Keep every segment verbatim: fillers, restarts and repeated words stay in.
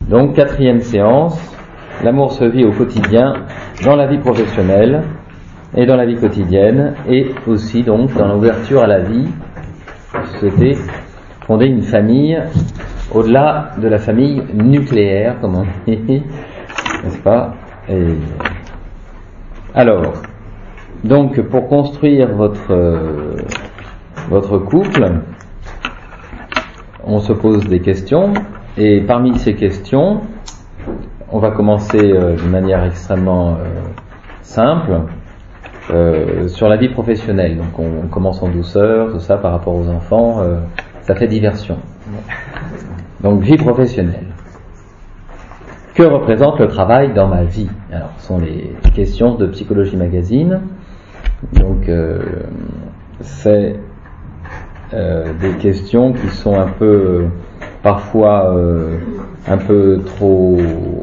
Donc, quatrième séance, l'amour se vit au quotidien, dans la vie professionnelle et dans la vie quotidienne, et aussi donc dans l'ouverture à la vie. Souhaiter fonder une famille au-delà de la famille nucléaire, comme on dit, n'est-ce pas? Et alors, donc pour construire votre euh, votre couple, on se pose des questions, et parmi ces questions, on va commencer euh, de manière extrêmement euh, simple euh, sur la vie professionnelle. Donc on, on commence en douceur, tout ça par rapport aux enfants, euh, ça fait diversion. Donc vie professionnelle. Que représente le travail dans ma vie? Alors, ce sont les questions de Psychologie Magazine. Donc, euh, c'est euh, des questions qui sont un peu, parfois, euh, un peu trop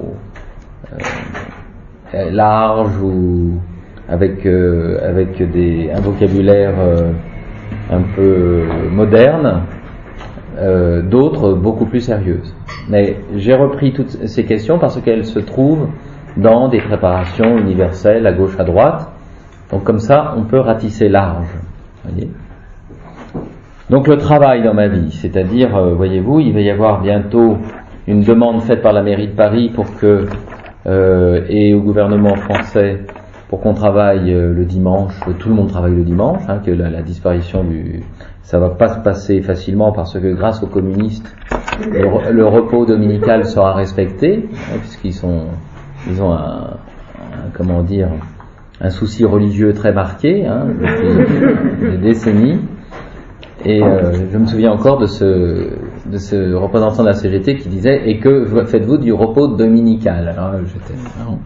euh, larges ou avec euh, avec des un vocabulaire euh, un peu moderne. Euh, d'autres beaucoup plus sérieuses. Mais j'ai repris toutes ces questions parce qu'elles se trouvent dans des préparations universelles à gauche à droite. Donc comme ça, on peut ratisser large. Voyez. Donc le travail dans ma vie, c'est-à-dire, euh, voyez-vous, il va y avoir bientôt une demande faite par la mairie de Paris pour que euh, et au gouvernement français pour qu'on travaille euh, le dimanche. Tout le monde travaille le dimanche, hein, que la, la disparition du ça va pas se passer facilement parce que grâce aux communistes, le, le repos dominical sera respecté, hein, puisqu'ils sont, ils ont un, un, comment dire, un souci religieux très marqué, hein, depuis des décennies. Et euh, je me souviens encore de ce, de ce représentant de la C G T qui disait: et que faites-vous du repos dominical? Alors j'étais, non.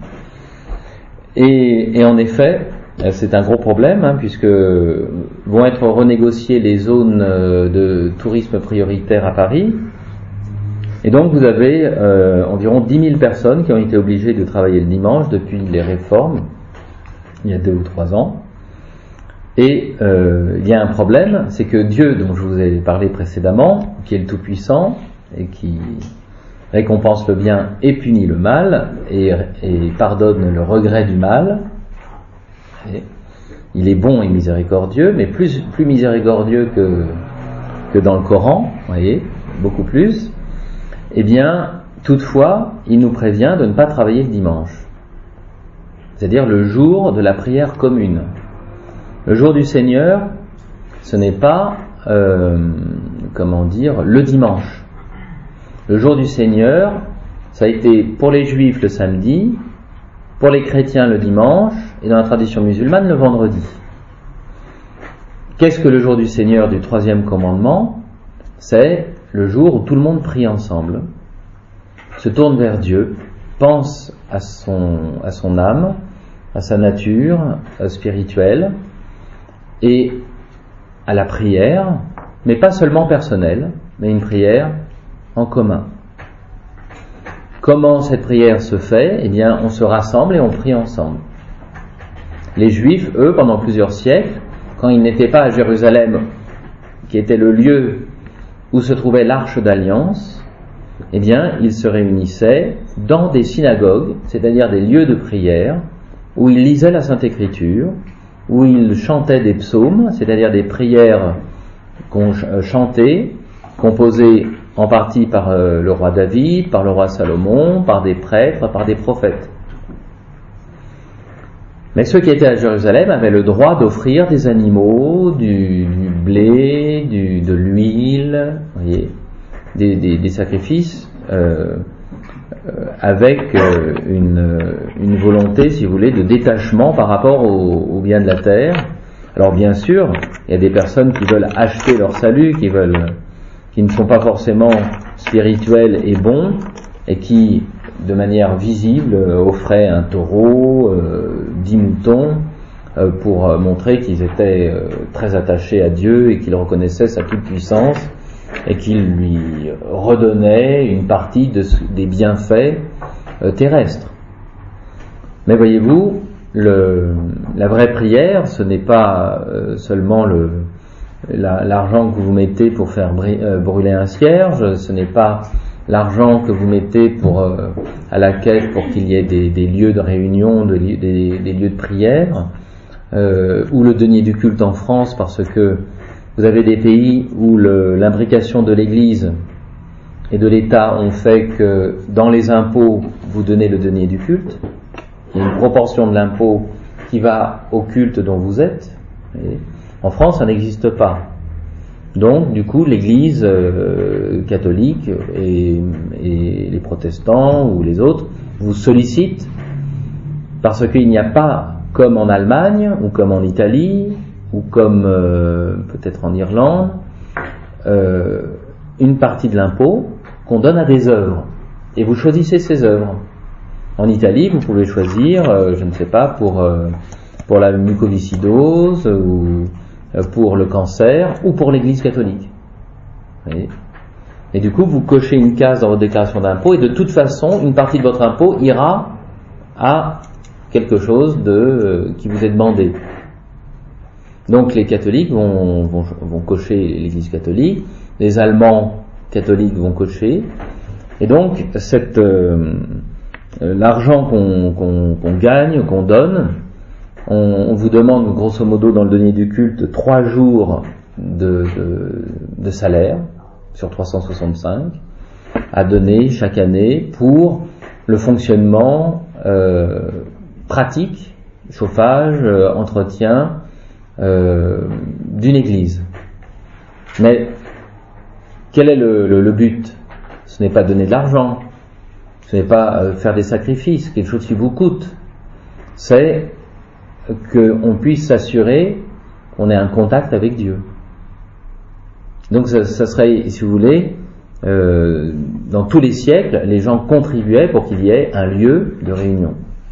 Et, et en effet, c'est un gros problème, hein, puisque vont être renégociées les zones de tourisme prioritaire à Paris. Et donc vous avez euh, environ dix mille personnes qui ont été obligées de travailler le dimanche depuis les réformes, il y a deux ou trois ans. Et euh, il y a un problème, c'est que Dieu, dont je vous ai parlé précédemment, qui est le Tout-Puissant, et qui récompense le bien et punit le mal, et, et pardonne le regret du mal, et il est bon et miséricordieux, mais plus, plus miséricordieux que, que dans le Coran, vous voyez, beaucoup plus. Eh bien, toutefois, il nous prévient de ne pas travailler le dimanche, c'est-à-dire le jour de la prière commune. Le jour du Seigneur, ce n'est pas, euh, comment dire, le dimanche. Le jour du Seigneur, ça a été pour les Juifs le samedi, pour les chrétiens le dimanche, et dans la tradition musulmane le vendredi. Qu'est-ce que le jour du Seigneur du troisième commandement? C'est le jour où tout le monde prie ensemble, se tourne vers Dieu, pense à son, à son âme, à sa nature spirituelle, et à la prière, mais pas seulement personnelle, mais une prière en commun. Comment cette prière se fait? Eh bien, on se rassemble et on prie ensemble. Les Juifs, eux, pendant plusieurs siècles, quand ils n'étaient pas à Jérusalem, qui était le lieu où se trouvait l'Arche d'Alliance, eh bien, ils se réunissaient dans des synagogues, c'est-à-dire des lieux de prière, où ils lisaient la Sainte Écriture, où ils chantaient des psaumes, c'est-à-dire des prières qu'on chantait, composées en partie par euh, le roi David, par le roi Salomon, par des prêtres, par des prophètes. Mais ceux qui étaient à Jérusalem avaient le droit d'offrir des animaux, du, du blé, du, de l'huile, vous voyez, des, des, des sacrifices euh, euh, avec euh, une, une volonté, si vous voulez, de détachement par rapport au, au bien de la terre. Alors bien sûr, il y a des personnes qui veulent acheter leur salut, qui veulent, qui ne sont pas forcément spirituels et bons, et qui, de manière visible, offraient un taureau, euh, dix moutons, euh, pour montrer qu'ils étaient euh, très attachés à Dieu et qu'ils reconnaissaient sa toute-puissance et qu'ils lui redonnaient une partie de, des bienfaits euh, terrestres. Mais voyez-vous, le, la vraie prière, ce n'est pas euh, seulement le, la, l'argent que vous mettez pour faire brûler un cierge, ce n'est pas l'argent que vous mettez pour, euh, à la caisse pour qu'il y ait des, des lieux de réunion, de, des, des lieux de prière, euh, ou le denier du culte en France, parce que vous avez des pays où le, l'imbrication de l'Église et de l'État ont fait que dans les impôts, vous donnez le denier du culte. Il y a une proportion de l'impôt qui va au culte dont vous êtes. Et en France, ça n'existe pas. Donc, du coup, l'Église euh, catholique et, et les protestants ou les autres vous sollicitent parce qu'il n'y a pas, comme en Allemagne ou comme en Italie ou comme euh, peut-être en Irlande, euh, une partie de l'impôt qu'on donne à des œuvres. Et vous choisissez ces œuvres. En Italie, vous pouvez choisir, euh, je ne sais pas, pour, euh, pour la mucoviscidose ou pour le cancer ou pour l'Église catholique. Et, et du coup, vous cochez une case dans votre déclaration d'impôt et de toute façon, une partie de votre impôt ira à quelque chose de, euh, qui vous est demandé. Donc les catholiques vont, vont, vont cocher l'Église catholique, les Allemands catholiques vont cocher, et donc cette, euh, l'argent qu'on, qu'on, qu'on gagne, qu'on donne, on, on vous demande grosso modo dans le denier du culte trois jours de, de, de salaire sur trois cent soixante-cinq à donner chaque année pour le fonctionnement euh, pratique, chauffage, euh, entretien euh, d'une église. Mais quel est le, le, le but? Ce n'est pas donner de l'argent, ce n'est pas euh, faire des sacrifices, quelque chose qui vous coûte. C'est qu'on puisse s'assurer qu'on ait un contact avec Dieu. Donc ça, ça serait, si vous voulez, euh, dans tous les siècles, les gens contribuaient pour qu'il y ait un lieu de réunion.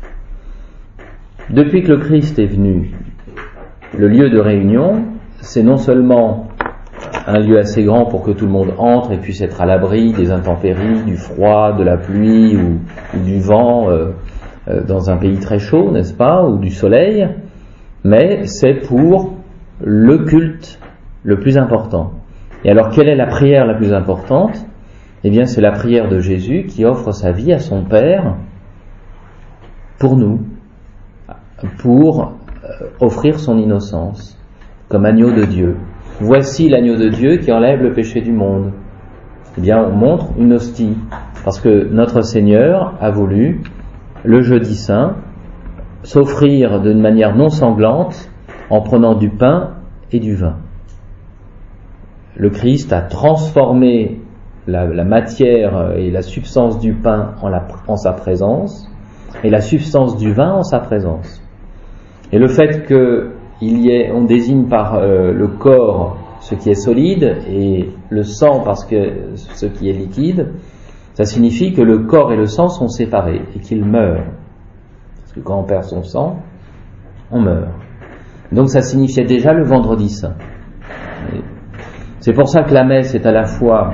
Depuis que le Christ est venu, le lieu de réunion, c'est non seulement un lieu assez grand pour que tout le monde entre et puisse être à l'abri des intempéries, du froid, de la pluie ou, ou du vent euh, euh, dans un pays très chaud, n'est-ce pas, ou du soleil, mais c'est pour le culte le plus important. Et alors, quelle est la prière la plus importante? Eh bien, c'est la prière de Jésus qui offre sa vie à son Père pour nous, pour offrir son innocence comme agneau de Dieu. Voici l'agneau de Dieu qui enlève le péché du monde. Eh bien, on montre une hostie, parce que notre Seigneur a voulu, le jeudi saint, s'offrir d'une manière non sanglante en prenant du pain et du vin. Le Christ a transformé la, la matière et la substance du pain en, la, en sa présence, et la substance du vin en sa présence. Et le fait qu'il y ait, on désigne par euh, le corps ce qui est solide et le sang parce que ce qui est liquide, ça signifie que le corps et le sang sont séparés et qu'ils meurent. Parce que quand on perd son sang, on meurt. Donc ça signifiait déjà le vendredi saint. Et c'est pour ça que la messe est à la fois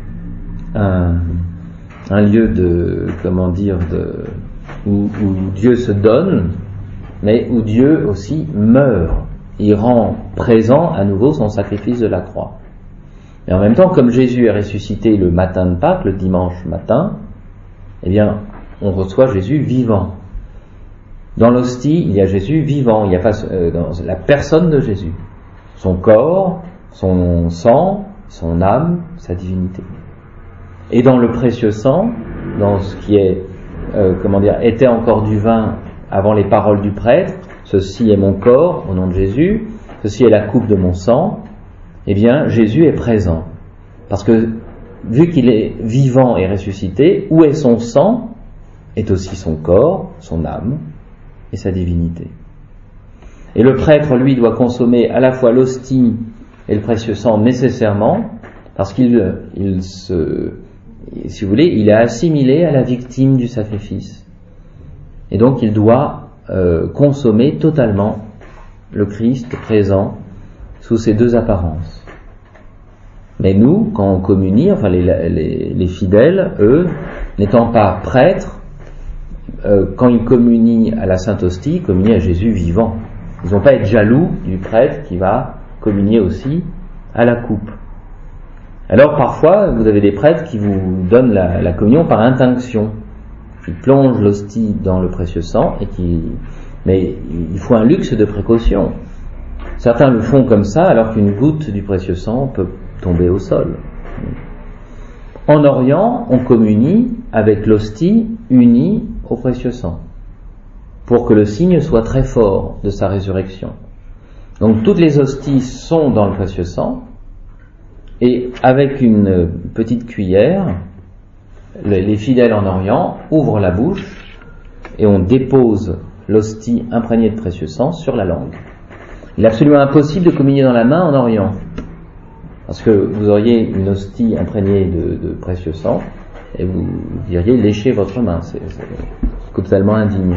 un, un lieu de, comment dire, de, où, où Dieu se donne, mais où Dieu aussi meurt. Il rend présent à nouveau son sacrifice de la croix. Et en même temps, comme Jésus est ressuscité le matin de Pâques, le dimanche matin, eh bien, on reçoit Jésus vivant. Dans l'hostie, il y a Jésus vivant, il n'y a pas euh, dans la personne de Jésus. Son corps, son sang, son âme, sa divinité. Et dans le précieux sang, dans ce qui est, euh, comment dire, était encore du vin avant les paroles du prêtre, ceci est mon corps au nom de Jésus, ceci est la coupe de mon sang, eh bien Jésus est présent. Parce que vu qu'il est vivant et ressuscité, où est son sang est aussi son corps, son âme et sa divinité. Et le prêtre, lui, doit consommer à la fois l'hostie et le précieux sang nécessairement, parce qu'il il se, si vous voulez, il est assimilé à la victime du sacrifice. Et donc il doit euh, consommer totalement le Christ présent sous ces deux apparences. Mais nous, quand on communie, enfin les, les, les fidèles, eux, n'étant pas prêtres, euh, quand ils communient à la Sainte Hostie, ils communient à Jésus vivant. Ils n'ont pas à être jaloux du prêtre qui va communier aussi à la coupe. Alors parfois, vous avez des prêtres qui vous donnent la, la communion par intinction. Ils plongent l'hostie dans le précieux sang, et qui... mais il faut un luxe de précaution. Certains le font comme ça, alors qu'une goutte du précieux sang peut tomber au sol. En Orient, on communie avec l'hostie unie au précieux sang, pour que le signe soit très fort de sa résurrection. Donc toutes les hosties sont dans le précieux sang, et avec une petite cuillère, les fidèles en Orient ouvrent la bouche et on dépose l'hostie imprégnée de précieux sang sur la langue. Il est absolument impossible de communier dans la main en Orient, parce que vous auriez une hostie imprégnée de, de précieux sang et vous diriez lécher votre main, c'est, c'est totalement indigne.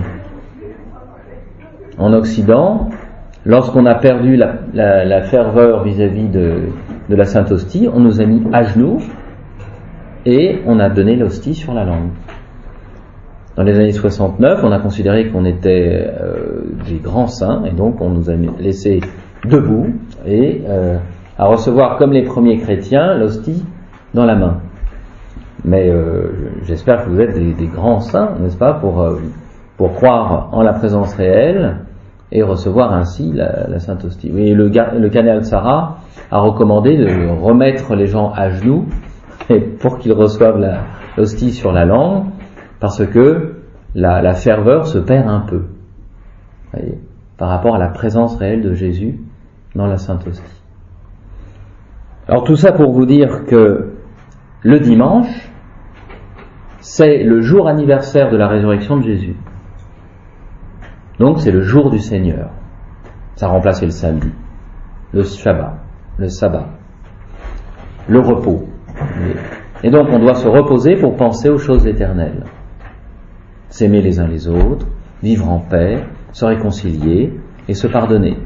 En Occident, lorsqu'on a perdu la, la, la ferveur vis-à-vis de, de la Sainte Hostie, on nous a mis à genoux et on a donné l'hostie sur la langue. Dans les années soixante-neuf, on a considéré qu'on était euh, des grands saints, et donc on nous a laissés debout et euh, à recevoir comme les premiers chrétiens l'hostie dans la main. Mais euh, j'espère que vous êtes des, des grands saints, n'est-ce pas, pour, euh, pour croire en la présence réelle et recevoir ainsi la, la Sainte Hostie. Oui, le, le Canal Sarah a recommandé de remettre les gens à genoux et pour qu'ils reçoivent la, l'hostie sur la langue, parce que la, la ferveur se perd un peu, voyez, par rapport à la présence réelle de Jésus dans la Sainte Hostie. Alors tout ça pour vous dire que le dimanche, c'est le jour anniversaire de la résurrection de Jésus. Donc c'est le jour du Seigneur. Ça a remplacé le samedi, le Shabbat, le sabbat, le repos. Et donc on doit se reposer pour penser aux choses éternelles. S'aimer les uns les autres, vivre en paix, se réconcilier et se pardonner.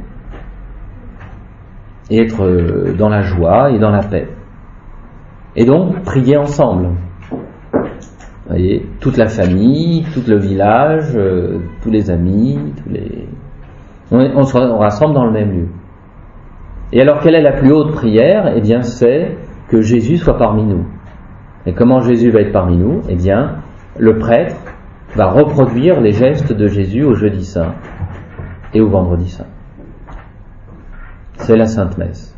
Et être dans la joie et dans la paix. Et donc prier ensemble. Vous voyez, toute la famille, tout le village, euh, tous les amis, tous les... On, on se on rassemble dans le même lieu. Et alors quelle est la plus haute prière ? Eh bien c'est que Jésus soit parmi nous. Et comment Jésus va être parmi nous ? Eh bien le prêtre va reproduire les gestes de Jésus au jeudi saint et au vendredi saint. C'est la Sainte Messe.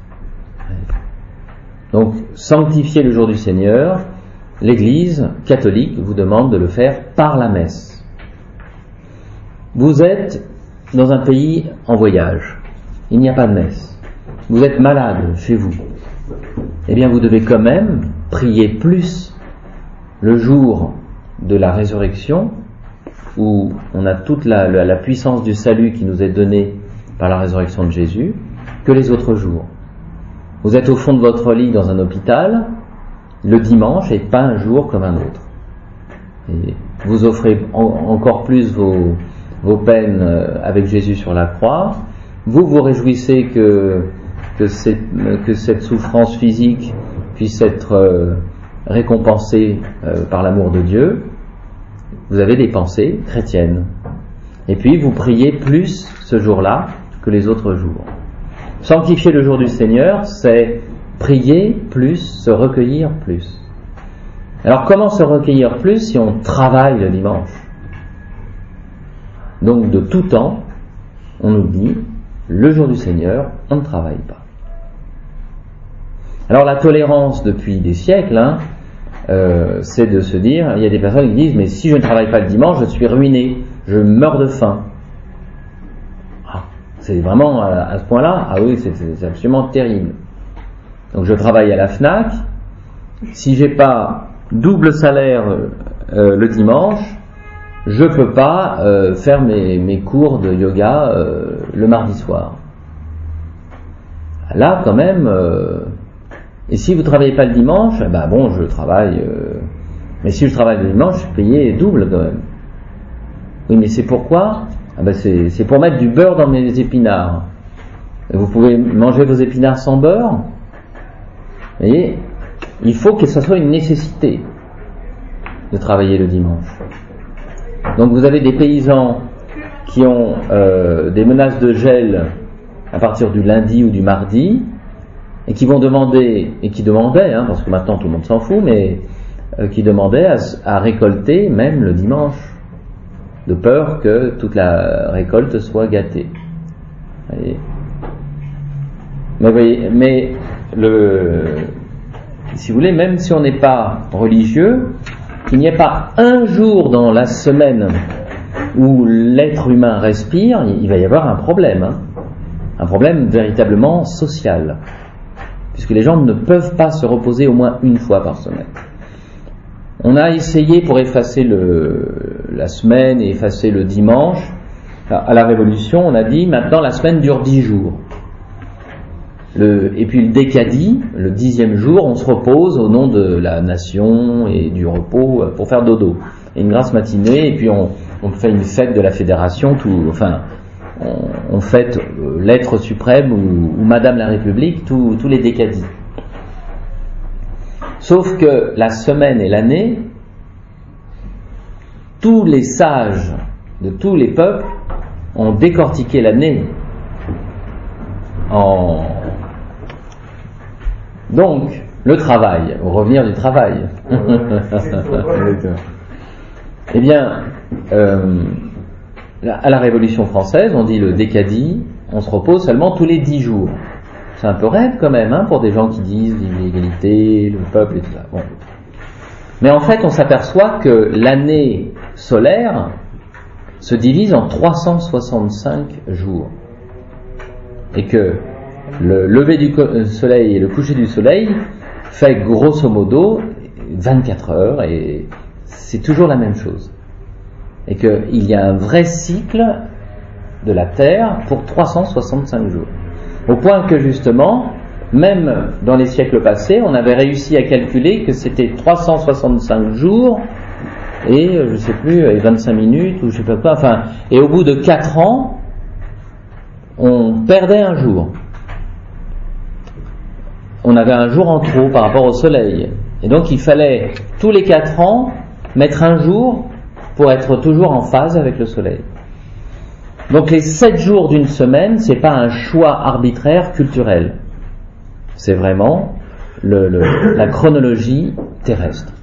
Donc, sanctifier le jour du Seigneur, l'Église catholique vous demande de le faire par la messe. Vous êtes dans un pays en voyage, il n'y a pas de messe. Vous êtes malade chez vous. Eh bien, vous devez quand même prier plus le jour de la résurrection, où on a toute la, la, la puissance du salut qui nous est donnée par la résurrection de Jésus, que les autres jours. Vous êtes au fond de votre lit dans un hôpital, le dimanche n'est pas un jour comme un autre. Et vous offrez en, encore plus vos, vos peines avec Jésus sur la croix, vous vous réjouissez que, que, cette, que cette souffrance physique puisse être euh, récompensée euh, par l'amour de Dieu. Vous avez des pensées chrétiennes. Et puis vous priez plus ce jour-là que les autres jours. Sanctifier le jour du Seigneur, c'est prier plus, se recueillir plus. Alors comment se recueillir plus si on travaille le dimanche ? Donc de tout temps, on nous dit, le jour du Seigneur, on ne travaille pas. Alors la tolérance depuis des siècles, hein, euh, c'est de se dire, il y a des personnes qui disent, mais si je ne travaille pas le dimanche, je suis ruiné, je meurs de faim. Ah, c'est vraiment à, à ce point-là, ah oui, c'est, c'est absolument terrible. Donc je travaille à la FNAC, si j'ai pas double salaire euh, le dimanche, je peux pas euh, faire mes, mes cours de yoga euh, le mardi soir. Là, quand même, euh, et si vous travaillez pas le dimanche, ben bon, je travaille, euh, mais si je travaille le dimanche, je suis payé double quand même. Oui, mais c'est pourquoi ? Ah ben c'est, c'est pour mettre du beurre dans mes épinards. Et vous pouvez manger vos épinards sans beurre ? Vous voyez, il faut que ce soit une nécessité de travailler le dimanche. Donc vous avez des paysans qui ont euh, des menaces de gel à partir du lundi ou du mardi, et qui vont demander, et qui demandaient, hein, parce que maintenant tout le monde s'en fout, mais euh, qui demandaient à, à récolter même le dimanche, de peur que toute la récolte soit gâtée. Voyez. Mais, voyez, mais le, si vous voulez, même si on n'est pas religieux, qu'il n'y ait pas un jour dans la semaine où l'être humain respire, il va y avoir un problème, hein, un problème véritablement social, puisque les gens ne peuvent pas se reposer au moins une fois par semaine. On a essayé pour effacer le, la semaine et effacer le dimanche. À la Révolution, on a dit maintenant la semaine dure dix jours. Le, et puis le décadi, le dixième jour, on se repose au nom de la nation et du repos pour faire dodo. Et une grasse matinée, et puis on, on fait une fête de la fédération, tout, enfin, on, on fête l'être suprême ou, ou Madame la République, tous les décadis. Sauf que la semaine et l'année, tous les sages de tous les peuples ont décortiqué l'année en... Donc, le travail, au revenir du travail. Eh bien, euh, à la Révolution française, on dit le décadi, on se repose seulement tous les dix jours. C'est un peu rêve quand même, hein, pour des gens qui disent l'égalité, le peuple et tout ça. Bon. Mais en fait, on s'aperçoit que l'année solaire se divise en trois cent soixante-cinq jours. Et que le lever du soleil et le coucher du soleil fait grosso modo vingt-quatre heures, et c'est toujours la même chose. Et qu'il y a un vrai cycle de la Terre pour trois cent soixante-cinq jours. Au point que justement, même dans les siècles passés, on avait réussi à calculer que c'était trois cent soixante-cinq jours et, je sais plus, vingt-cinq minutes ou je sais pas quoi, enfin, et au bout de quatre ans, on perdait un jour. On avait un jour en trop par rapport au soleil. Et donc il fallait, tous les quatre ans, mettre un jour pour être toujours en phase avec le soleil. Donc les sept jours d'une semaine, c'est pas un choix arbitraire culturel. C'est vraiment le, le, la chronologie terrestre.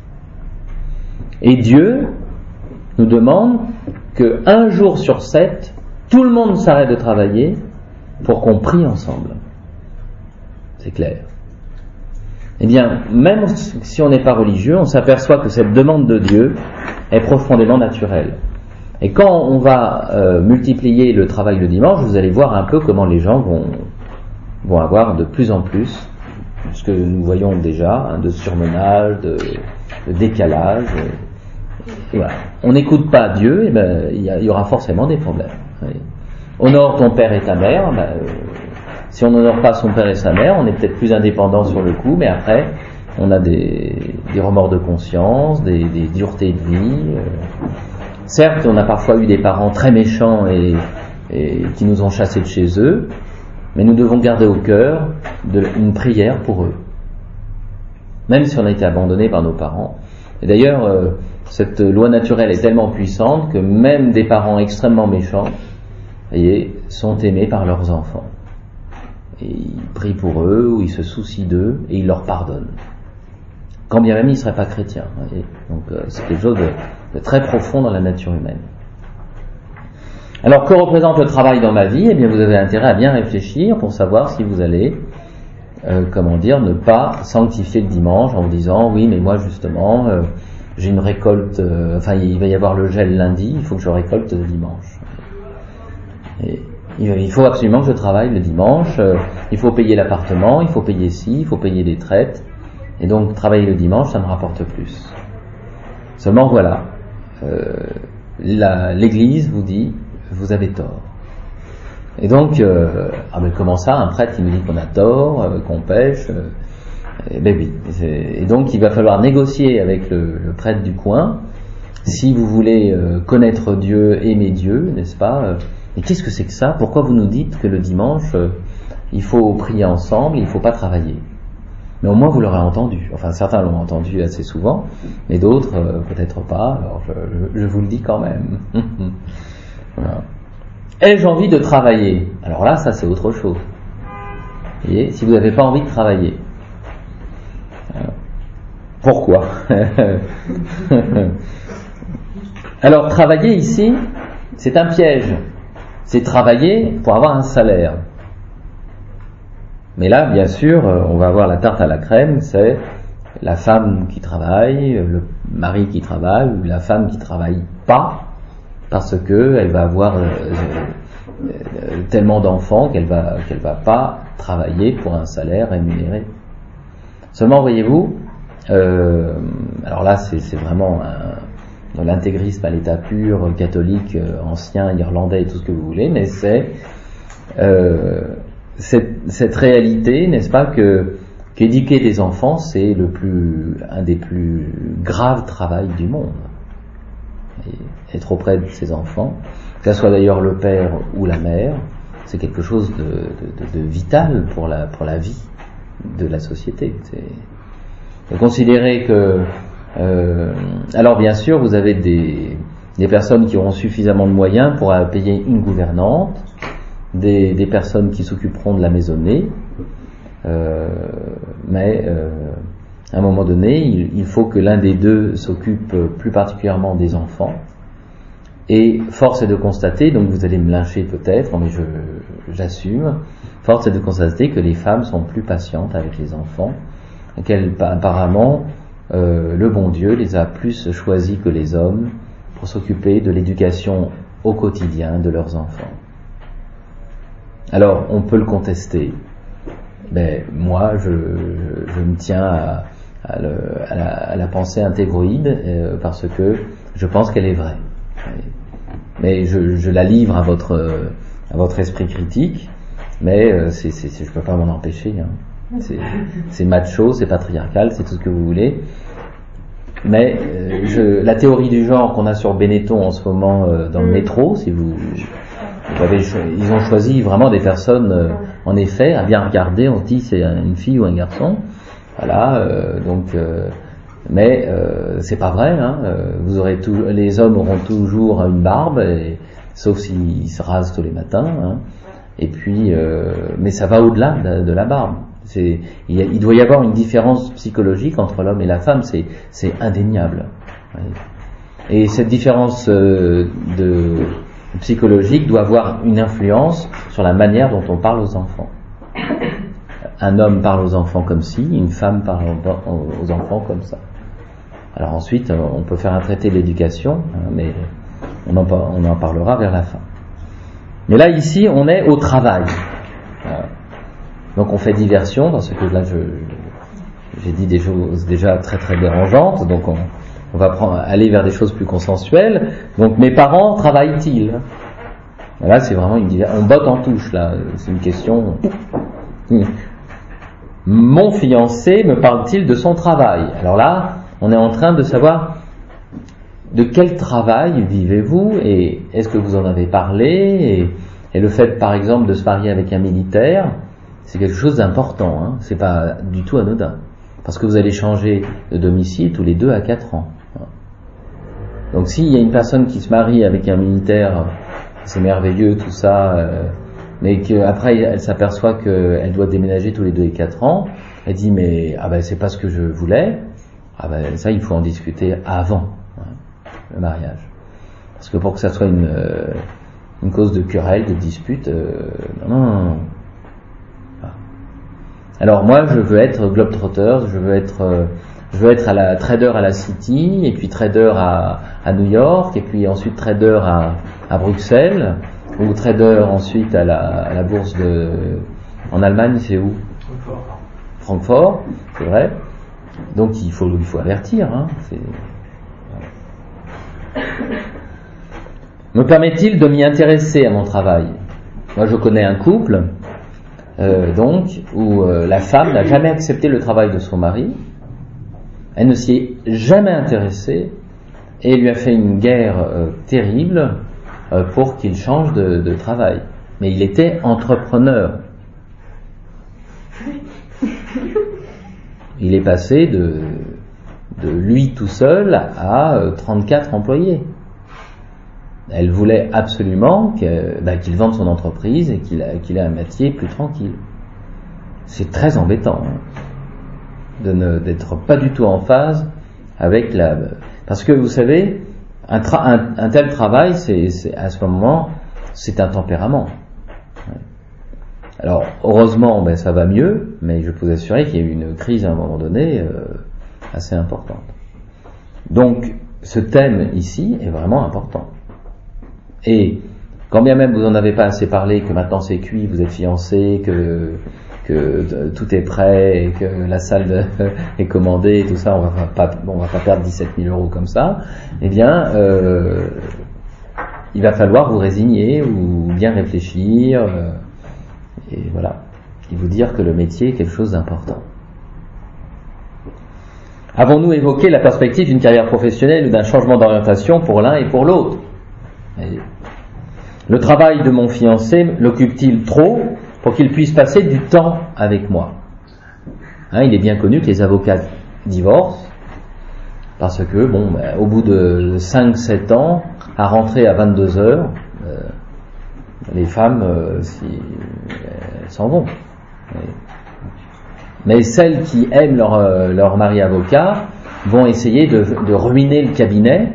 Et Dieu nous demande que un jour sur sept, tout le monde s'arrête de travailler pour qu'on prie ensemble. C'est clair. Eh bien, même si on n'est pas religieux, on s'aperçoit que cette demande de Dieu est profondément naturelle. Et quand on va euh, multiplier le travail le dimanche, vous allez voir un peu comment les gens vont, vont avoir de plus en plus, ce que nous voyons déjà, hein, de surmenage, de, de décalage. Et, et voilà. On n'écoute pas Dieu, et ben, il y, y aura forcément des problèmes. Oui. Honore ton père et ta mère. Ben, euh, si on n'honore pas son père et sa mère, on est peut-être plus indépendant sur le coup, mais après, on a des, des remords de conscience, des, des duretés de vie. Euh, Certes, on a parfois eu des parents très méchants et, et qui nous ont chassés de chez eux, mais nous devons garder au cœur de, une prière pour eux, même si on a été abandonné par nos parents. Et d'ailleurs, euh, cette loi naturelle est tellement puissante que même des parents extrêmement méchants, voyez, sont aimés par leurs enfants. Et ils prient pour eux, ou ils se soucient d'eux, et ils leur pardonnent. Quand bien même ils ne seraient pas chrétiens. Voyez. Donc euh, c'est quelque chose de, de très profond dans la nature humaine. Alors que représente le travail dans ma vie ? Eh bien vous avez intérêt à bien réfléchir pour savoir si vous allez, euh, comment dire, ne pas sanctifier le dimanche en vous disant oui mais moi justement euh, j'ai une récolte, euh, enfin il va y avoir le gel lundi, il faut que je récolte le dimanche. Et il faut absolument que je travaille le dimanche, euh, il faut payer l'appartement, il faut payer ci, il faut payer les traites. Et donc, travailler le dimanche, ça me rapporte plus. Seulement, voilà, euh, la, l'Église vous dit, vous avez tort. Et donc, euh, ah ben comment ça, un prêtre qui nous dit qu'on a tort, euh, qu'on pêche euh, eh ben oui. Et donc, il va falloir négocier avec le, le prêtre du coin, si vous voulez euh, connaître Dieu, aimer Dieu, n'est-ce pas euh, mais qu'est-ce que c'est que ça ? Pourquoi vous nous dites que le dimanche, euh, il faut prier ensemble, il ne faut pas travailler ? Mais au moins vous l'aurez entendu. Enfin, certains l'ont entendu assez souvent, mais d'autres euh, peut-être pas. Alors je, je, je vous le dis quand même. Voilà. Ai-je envie de travailler ? Alors là, ça c'est autre chose. Et si vous n'avez pas envie de travailler. Alors, pourquoi? Alors, travailler ici, c'est un piège. C'est travailler pour avoir un salaire. Mais là, bien sûr, on va avoir la tarte à la crème, c'est la femme qui travaille, le mari qui travaille, ou la femme qui travaille pas, parce que elle va avoir euh, euh, tellement d'enfants qu'elle va qu'elle va pas travailler pour un salaire rémunéré. Seulement, voyez-vous, euh, alors là, c'est, c'est vraiment un, de l'intégrisme à l'état pur, catholique, euh, ancien, irlandais, et tout ce que vous voulez, mais c'est euh, cette, cette réalité, n'est-ce pas, que qu'éduquer des enfants, c'est le plus, un des plus graves travails du monde. Et être auprès de ses enfants, que ce soit d'ailleurs le père ou la mère, c'est quelque chose de, de, de, de vital pour la, pour la vie de la société. C'est de considérer que, euh, alors bien sûr, vous avez des, des personnes qui auront suffisamment de moyens pour payer une gouvernante, des, des personnes qui s'occuperont de la maisonnée, euh, mais euh, à un moment donné, il, il faut que l'un des deux s'occupe plus particulièrement des enfants. Et force est de constater, donc vous allez me lyncher peut-être, mais je, j'assume, force est de constater que les femmes sont plus patientes avec les enfants, qu'apparemment euh, le bon Dieu les a plus choisis que les hommes pour s'occuper de l'éducation au quotidien de leurs enfants. Alors, on peut le contester, mais moi, je, je, je me tiens à, à, le, à, la, à la pensée intégroïde euh, parce que je pense qu'elle est vraie. Mais je, je la livre à votre, à votre esprit critique, mais euh, c'est, c'est, c'est, je ne peux pas m'en empêcher. Hein. C'est, c'est macho, c'est patriarcal, c'est tout ce que vous voulez. Mais euh, je, la théorie du genre qu'on a sur Benetton en ce moment euh, dans le métro, si vous, vous avez, ils ont choisi vraiment des personnes, euh, en effet, à bien regarder. On se dit c'est une fille ou un garçon. Voilà, euh, donc. Euh, mais euh, c'est pas vrai. Hein, euh, vous aurez tout, les hommes auront toujours une barbe, et, sauf s'ils se rasent tous les matins. Hein, et puis, euh, mais ça va au-delà de, de la barbe. C'est, il, y a, il doit y avoir une différence psychologique entre l'homme et la femme, c'est, c'est indéniable. Et cette différence euh, de, psychologique doit avoir une influence sur la manière dont on parle aux enfants. Un homme parle aux enfants comme ci, une femme parle aux enfants comme ça. Alors ensuite, on peut faire un traité de l'éducation, hein, mais on en, on en parlera vers la fin. Mais là, ici, on est au travail. Voilà. Donc on fait diversion, parce que là, je, j'ai dit des choses déjà très très dérangeantes, donc on, on va prendre, aller vers des choses plus consensuelles. Donc mes parents travaillent-ils? Voilà, c'est vraiment une diversion. On botte en touche, là. C'est une question... Mon fiancé me parle-t-il de son travail? Alors là, on est en train de savoir de quel travail vivez-vous et est-ce que vous en avez parlé et, et le fait, par exemple, de se marier avec un militaire, c'est quelque chose d'important. Hein, c'est pas du tout anodin parce que vous allez changer de domicile tous les deux à quatre ans. Donc, s'il y a une personne qui se marie avec un militaire, c'est merveilleux tout ça. Euh, mais qu'après elle s'aperçoit qu'elle doit déménager tous les deux et quatre ans, elle dit mais ah ben c'est pas ce que je voulais, ah ben ça il faut en discuter avant hein, le mariage, parce que pour que ça soit une euh, une cause de querelle, de dispute, euh, non, non, non, non. Alors moi je veux être globetrotter, je veux être euh, je veux être à la trader à la City, et puis trader à, à New York, et puis ensuite trader à, à Bruxelles, ou trader ensuite à la, à la bourse de... En Allemagne, c'est où? Francfort. Francfort, c'est vrai. Donc il faut, il faut avertir. Hein. C'est... Me permet-il de m'y intéresser à mon travail? Moi, je connais un couple, euh, donc, où euh, la femme n'a jamais accepté le travail de son mari. Elle ne s'y est jamais intéressée et lui a fait une guerre euh, terrible pour qu'il change de, de travail. Mais il était entrepreneur. Il est passé de, de lui tout seul à trente-quatre employés. Elle voulait absolument que, bah, qu'il vende son entreprise et qu'il, a, qu'il ait un métier plus tranquille. c'est très embêtant hein, de ne, d'être pas du tout en phase avec la... Parce que vous savez, un, tra- un, un tel travail, c'est, c'est, à ce moment, c'est un tempérament. Alors, heureusement, ben, ça va mieux, mais je peux vous assurer qu'il y a eu une crise à un moment donné euh, assez importante. Donc, ce thème ici est vraiment important. Et quand bien même vous n'en avez pas assez parlé, que maintenant c'est cuit, vous êtes fiancés, que, que tout est prêt, et que la salle de, est commandée, et tout ça, on va pas, on va pas perdre dix-sept mille euros comme ça, eh bien, euh, il va falloir vous résigner ou bien réfléchir, euh, et voilà, et vous dire que le métier est quelque chose d'important. Avons-nous évoqué la perspective d'une carrière professionnelle ou d'un changement d'orientation pour l'un et pour l'autre ? Le travail de mon fiancé l'occupe-t-il trop pour qu'il puisse passer du temps avec moi ? Hein, il est bien connu que les avocats divorcent parce que, bon, ben, au bout de cinq sept ans, à rentrer à vingt-deux heures, euh, les femmes euh, si, elles s'en vont. Mais celles qui aiment leur, euh, leur mari avocat vont essayer de, de ruiner le cabinet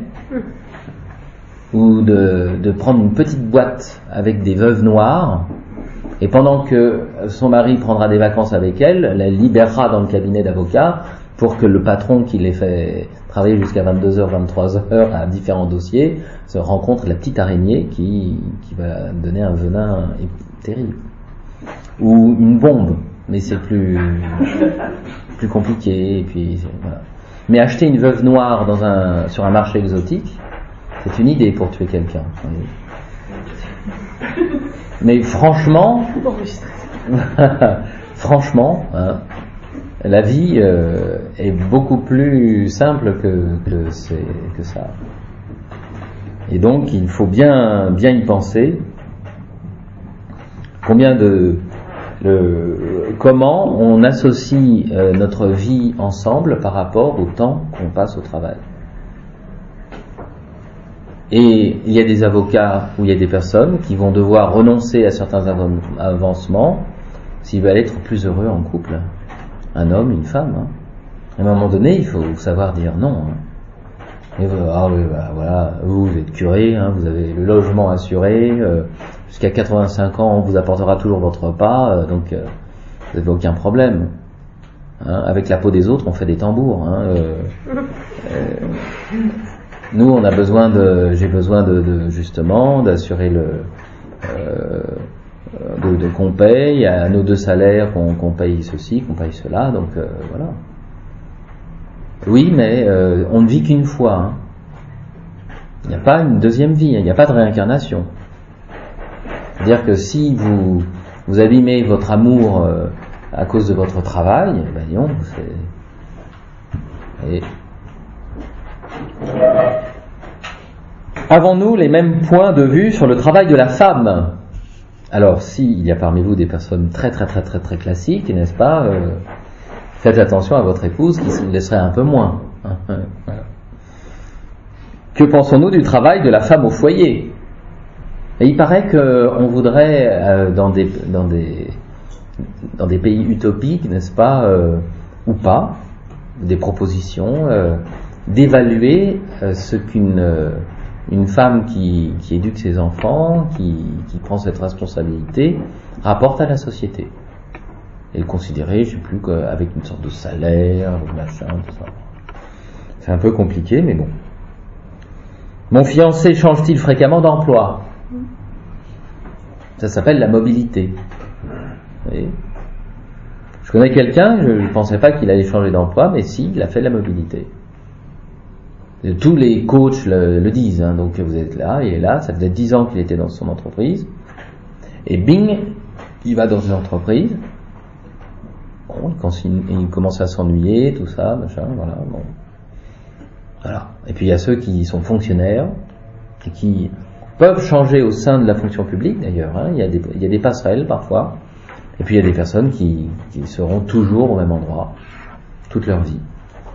ou de, de prendre une petite boîte avec des veuves noires, et pendant que son mari prendra des vacances avec elle, elle libérera dans le cabinet d'avocat pour que le patron qui les fait travailler jusqu'à vingt-deux heures, vingt-trois heures à différents dossiers se rencontre la petite araignée qui, qui va donner un venin terrible. Ou une bombe, mais c'est plus, plus compliqué, et puis voilà. Mais acheter une veuve noire dans un, sur un marché exotique, c'est une idée pour tuer quelqu'un. Mais franchement, franchement, hein, la vie euh, est beaucoup plus simple que, que, c'est, que ça. Et donc, il faut bien, bien y penser. Combien de, le, comment on associe euh, notre vie ensemble par rapport au temps qu'on passe au travail. Et il y a des avocats ou il y a des personnes qui vont devoir renoncer à certains av- avancements s'ils veulent être plus heureux en couple. Un homme, une femme. Hein. À un moment donné, il faut savoir dire non. Hein. Et vous, ah oui, bah, voilà, vous, vous êtes curé, hein, vous avez le logement assuré, euh, jusqu'à quatre-vingt-cinq ans, on vous apportera toujours votre repas, euh, donc euh, vous n'avez aucun problème. Hein. Avec la peau des autres, on fait des tambours. Hein, euh, euh, Nous, on a besoin de, j'ai besoin de, de justement d'assurer le, euh, de, de qu'on paye à nos deux salaires, qu'on, qu'on paye ceci, qu'on paye cela, donc euh, voilà. Oui, mais euh, on ne vit qu'une fois. Hein. Il n'y a pas une deuxième vie, hein, il n'y a pas de réincarnation. C'est-à-dire que si vous vous abîmez votre amour euh, à cause de votre travail, ben non, c'est. Et... Avons-nous les mêmes points de vue sur le travail de la femme ? Alors, s'il y a parmi vous des personnes très très très très très classiques, n'est-ce pas, euh, faites attention à votre épouse qui se laisserait un peu moins. Voilà. Que pensons-nous du travail de la femme au foyer ? Et il paraît qu'on voudrait, euh, dans, des, dans, des, dans des pays utopiques, n'est-ce pas, euh, ou pas, des propositions, euh, d'évaluer euh, ce qu'une euh, une femme qui, qui éduque ses enfants, qui, qui prend cette responsabilité, rapporte à la société. Et le considérer, je ne sais plus, avec une sorte de salaire, de machin, tout ça. C'est un peu compliqué, mais bon. Mon fiancé change-t-il fréquemment d'emploi ? Ça s'appelle la mobilité. Vous voyez ? Je connais quelqu'un, je ne pensais pas qu'il allait changer d'emploi, mais si, il a fait de la mobilité. Tous les coachs le, le disent, hein, donc vous êtes là, il est là, ça faisait dix ans qu'il était dans son entreprise, et bing, il va dans une entreprise, bon, il, continue, il commence à s'ennuyer, tout ça, machin, voilà, bon. Voilà. Et puis il y a ceux qui sont fonctionnaires, et qui peuvent changer au sein de la fonction publique d'ailleurs, hein, il y a des, il y a des passerelles parfois, et puis il y a des personnes qui, qui seront toujours au même endroit, toute leur vie.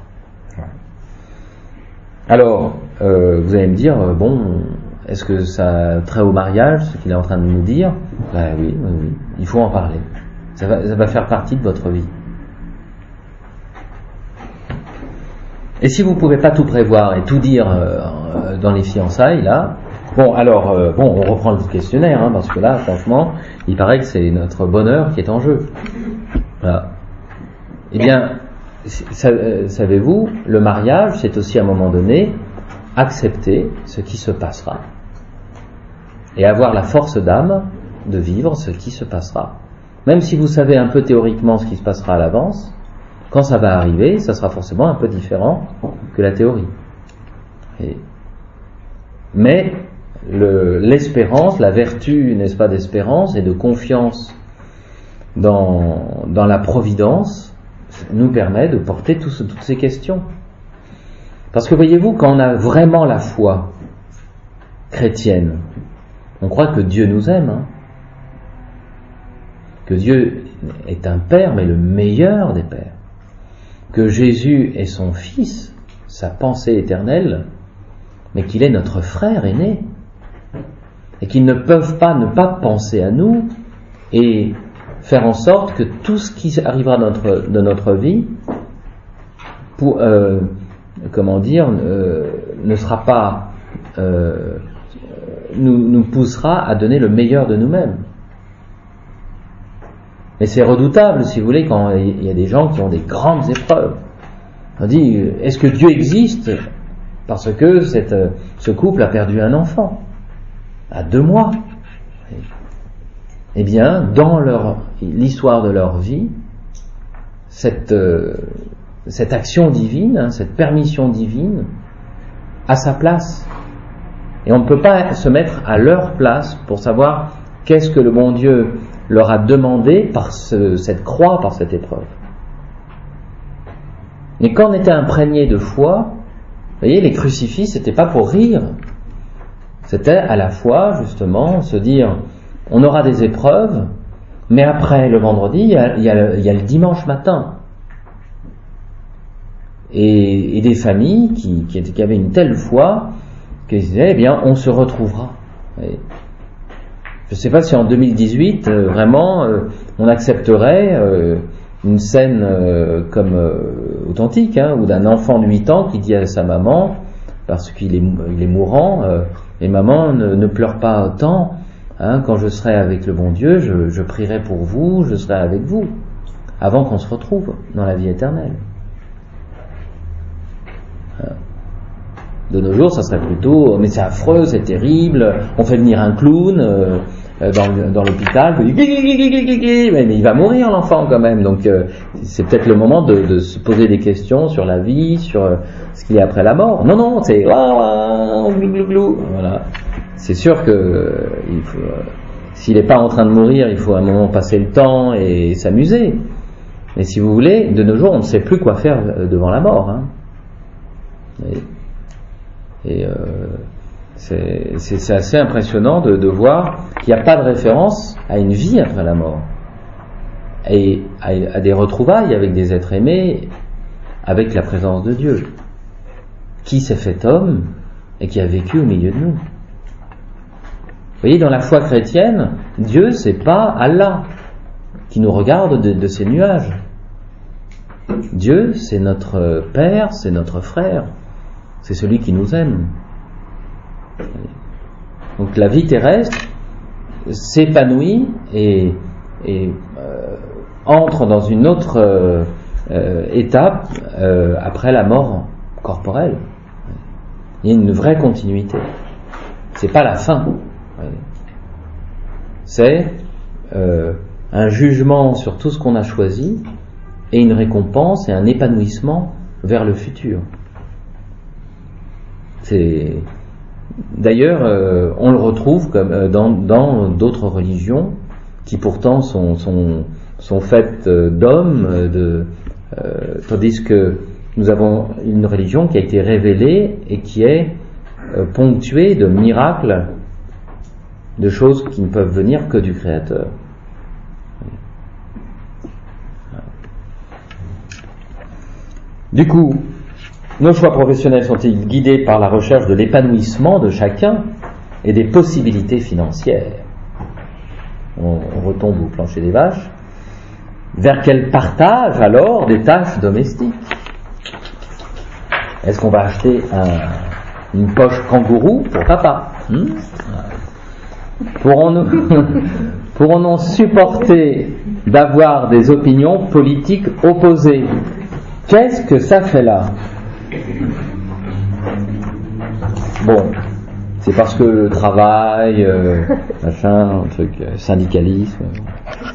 Alors, euh, vous allez me dire, euh, bon, est-ce que ça a trait au mariage, ce qu'il est en train de nous dire ? Ben oui, oui, oui, il faut en parler. Ça va, ça va faire partie de votre vie. Et si vous ne pouvez pas tout prévoir et tout dire euh, dans les fiançailles, là, bon, alors, euh, bon, on reprend le questionnaire, hein, parce que là, franchement, il paraît que c'est notre bonheur qui est en jeu. Voilà. Eh bien, savez-vous, le mariage, c'est aussi à un moment donné accepter ce qui se passera et avoir la force d'âme de vivre ce qui se passera. Même si vous savez un peu théoriquement ce qui se passera à l'avance, quand ça va arriver, ça sera forcément un peu différent que la théorie. Et, mais le, l'espérance, la vertu, n'est-ce pas, d'espérance et de confiance dans, dans la providence nous permet de porter tout ce, toutes ces questions. Parce que voyez-vous, quand on a vraiment la foi chrétienne, on croit que Dieu nous aime, hein, que Dieu est un Père, mais le meilleur des Pères, que Jésus est son Fils, sa pensée éternelle, mais qu'il est notre frère aîné, et qu'ils ne peuvent pas ne pas penser à nous et faire en sorte que tout ce qui arrivera de notre, de notre vie, pour, euh, comment dire, euh, ne sera pas, euh, nous, nous poussera à donner le meilleur de nous-mêmes. Mais c'est redoutable, si vous voulez, quand il y a des gens qui ont des grandes épreuves. On dit, est-ce que Dieu existe parce que cette, ce couple a perdu un enfant à deux mois? Eh bien, dans leur, l'histoire de leur vie, cette, euh, cette action divine, hein, cette permission divine, a sa place. Et on ne peut pas se mettre à leur place pour savoir qu'est-ce que le bon Dieu leur a demandé par ce, cette croix, par cette épreuve. Mais quand on était imprégné de foi, vous voyez, les crucifix, c'était pas pour rire. C'était à la fois, justement, se dire, on aura des épreuves, mais après, le vendredi, il y a, il y a, le, il y a le dimanche matin. Et, et des familles qui, qui, qui avaient une telle foi, qu'ils disaient, eh bien, on se retrouvera. Et je ne sais pas si en deux mille dix-huit, euh, vraiment, euh, on accepterait euh, une scène euh, comme euh, authentique, hein, ou d'un enfant de huit ans qui dit à sa maman, parce qu'il est, il est mourant, euh, et maman, ne, ne pleure pas autant, hein, quand je serai avec le bon Dieu, je, je prierai pour vous, je serai avec vous, avant qu'on se retrouve dans la vie éternelle. De nos jours, ça serait plutôt, mais c'est affreux, c'est terrible, on fait venir un clown euh, dans, dans l'hôpital, mais il va mourir l'enfant quand même, donc euh, c'est peut-être le moment de, de se poser des questions sur la vie, sur euh, ce qu'il y a après la mort. Non, non, c'est voilà. C'est sûr que euh, il faut, euh, s'il n'est pas en train de mourir, il faut à un moment passer le temps et s'amuser. Mais si vous voulez, de nos jours, on ne sait plus quoi faire devant la mort. Hein. Et, Et euh, c'est, c'est, c'est assez impressionnant de, de voir qu'il n'y a pas de référence à une vie après la mort et à, à des retrouvailles avec des êtres aimés, avec la présence de Dieu qui s'est fait homme et qui a vécu au milieu de nous. Vous voyez, dans la foi chrétienne, Dieu, c'est pas Allah qui nous regarde de, de ses nuages. Dieu, c'est notre Père, c'est notre frère. C'est celui qui nous aime. Donc la vie terrestre s'épanouit et, et euh, entre dans une autre euh, euh, étape euh, après la mort corporelle. Il y a une vraie continuité. C'est pas la fin. C'est euh, un jugement sur tout ce qu'on a choisi et une récompense et un épanouissement vers le futur. C'est... D'ailleurs, euh, on le retrouve comme, euh, dans, dans d'autres religions qui pourtant sont, sont, sont faites euh, d'hommes, euh, de, euh, tandis que nous avons une religion qui a été révélée et qui est euh, ponctuée de miracles, de choses qui ne peuvent venir que du Créateur. Du coup, nos choix professionnels sont-ils guidés par la recherche de l'épanouissement de chacun et des possibilités financières? On, on retombe au plancher des vaches. vers quel partage alors des tâches domestiques? Est-ce qu'on va acheter un, une poche kangourou pour papa? hmm Pourrons-nous pourrons-nous supporter d'avoir des opinions politiques opposées? Qu'est-ce que ça fait là? Bon, c'est parce que le travail, euh, machin, un truc, syndicalisme.